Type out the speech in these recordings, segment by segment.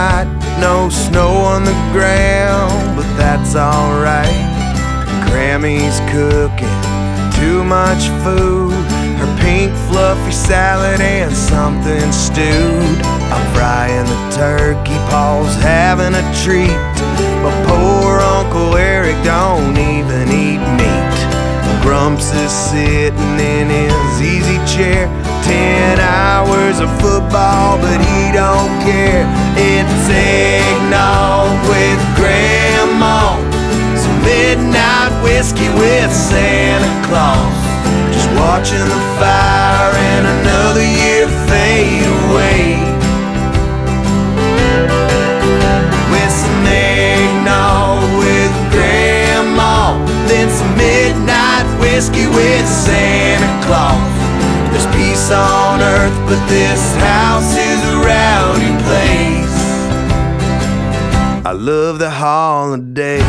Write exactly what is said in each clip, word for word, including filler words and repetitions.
night. No snow on the ground, but that's alright. Grammy's cooking too much food, her pink fluffy salad and something stewed. I'm frying the turkey, Paul's having a treat, but poor Uncle Eric don't even eat meat. Grumps is sitting in his easy chair, ten hours of football, but he don't care. It's eggnog with Grandma, some midnight whiskey with Santa Claus, just watching the fire and another year fade away. With some eggnog with Grandma, then some midnight whiskey with Santa Claus. There's peace on earth, but this house is a rowdy place. I love the holidays.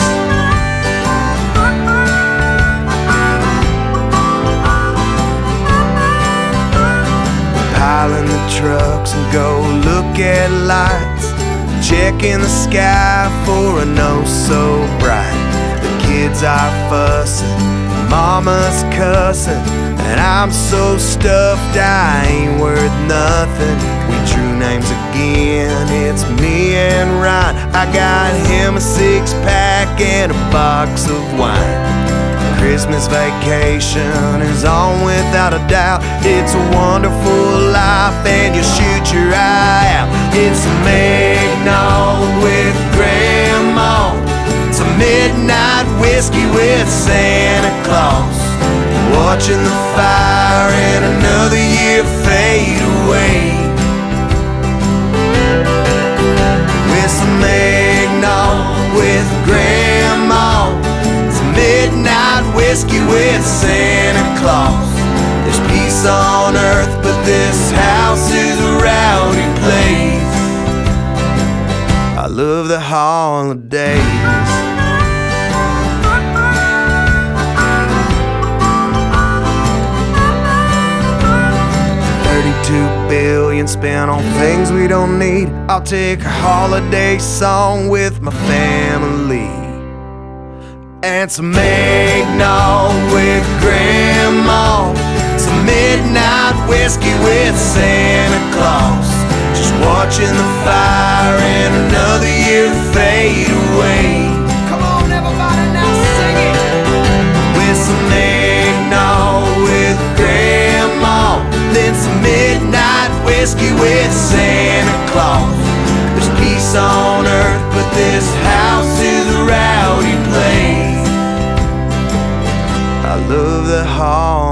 Pile in the trucks and go look at lights, checking the sky for a no so bright. The kids are fussing, mama's cussing, and I'm so stuffed I ain't worth nothing. We drew names again, it's me and Ryan. I got him a six pack and a box of wine. Christmas vacation is on without a doubt. It's a wonderful life and you shoot your eye out. It's some eggnog with Grandma, some midnight whiskey with Santa Claus, watching the fire and another year fade away. With some eggnog with Grandma, some midnight whiskey with Santa Claus. There's peace on earth, but this house is a rowdy place. I love the holidays. thirty-two billion spent on things we don't need. I'll take a holiday song with my family, and some eggnog with Grandma, some midnight whiskey with Santa Claus, just watching the fire and another year fade away. Come on everybody, now sing it. With some eggnog with Grandma, then some midnight whiskey with Santa Claus. There's peace on earth, but this house is a rowdy place. I love the hall